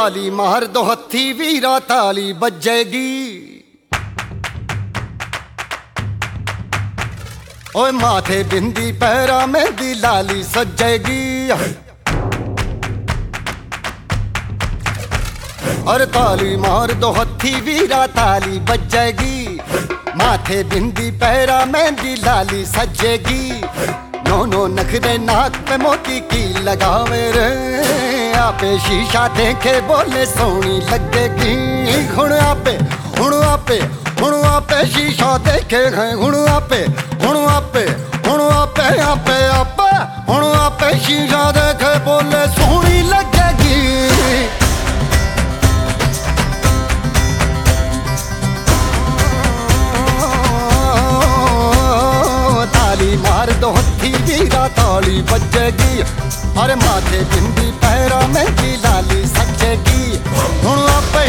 ताली मार दो हथी वीरा ताली बजेगी। ओए माथे बिंदी पैरा मेहंदी लाली सजेगी। और ताली मार दो हथी वीरा ताली बजेगी। माथे बिंदी पैरा मेहंदी लाली सजेगी। नो नखरे नाक पे मोती की लगावे रे। आपे शीशा देखे बोले सोनी लगेगी। हुण आपे शीशा देखे हैं। हुण आपे शीशा देखे बोले सोनी लगेगी। ताली मार दो हथी वीरा ताली बजेगी। अरे माथे बिंदी पैरा मेहंदी लाली सजेगी। हुण आपे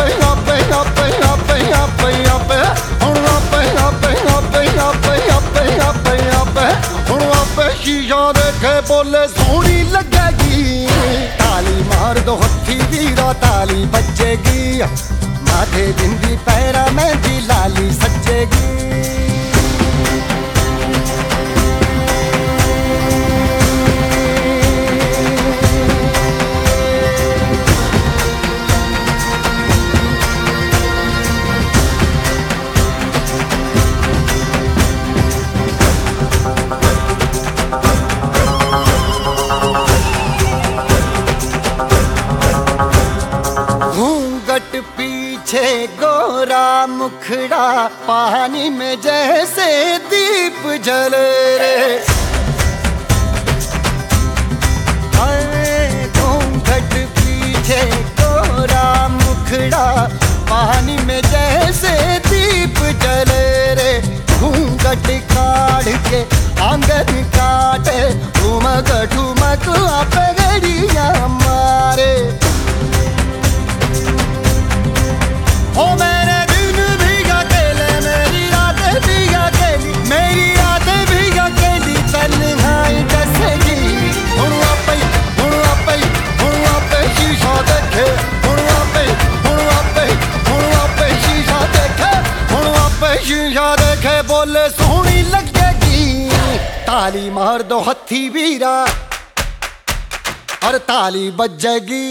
शीशा देखे बोले सोनी लगेगी। ताली मार दो हथी वीरा ताली बजेगी। माथे बिंदी पैरा मेहंदी लाली सजेगी। पीछे गोरा मुखड़ा पानी में जैसे दीप जले रे। घूंघट पीछे गोरा मुखड़ा पानी में जैसे दीप जले रे। घूंघट काढ़ के आंगन काटे ठुमक ठुमक आप गड़िया मारे। ओ मेरे दिन भी अकेले मेरी रातें भी अकेली। मेरी रातें भी अकेली तन्हाई जैसेगी। हुण आपे शीशा देखे। हुण आपे शीशा देखे। हुण आपे शीशा देखे बोले सोहनी लगेगी। ताली मार दो हथी वीरा और ताली बजेगी।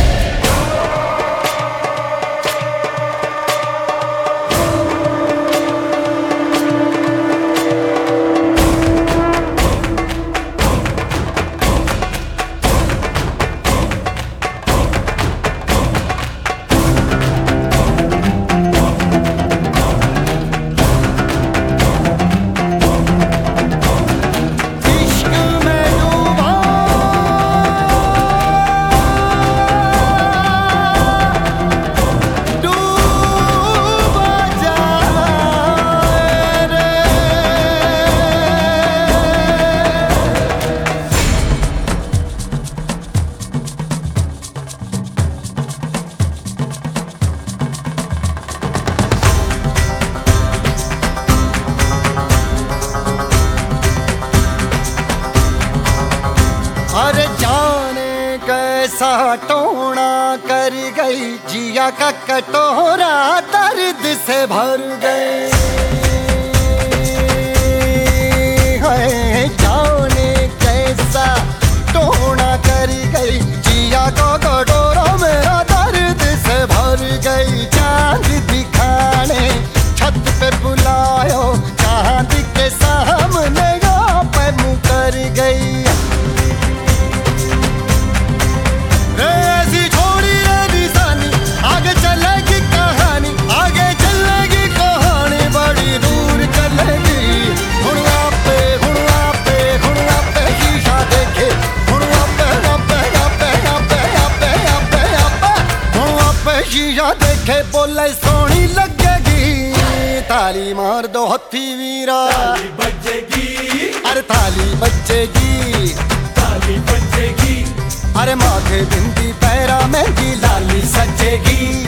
अरे जाने कैसा टोना कर गई। जिया का कटोरा दर्द से भर गए। जाने कैसा टोना कर गई। जिया का कटोरा मेरा दर्द से भर गई। चांद दिखाने छत पे बुलायो। चांद के सामने पे मुँह कर गई। ऐसी छोड़ी रे निशानी आगे चलेगी कहानी। आगे चलेगी कहानी बड़ी दूर चलेगी। हुण आपे शीशा देखे। हुण आपे शीशा देखे बोले सोहनी लगेगी। ताली मार दो हथी वीरा ताली बजेगी। अरे ताली बजेगी। ताली बजेगी। अरे माथे बिंदी पैरा मेहंदी लाली सजेगी।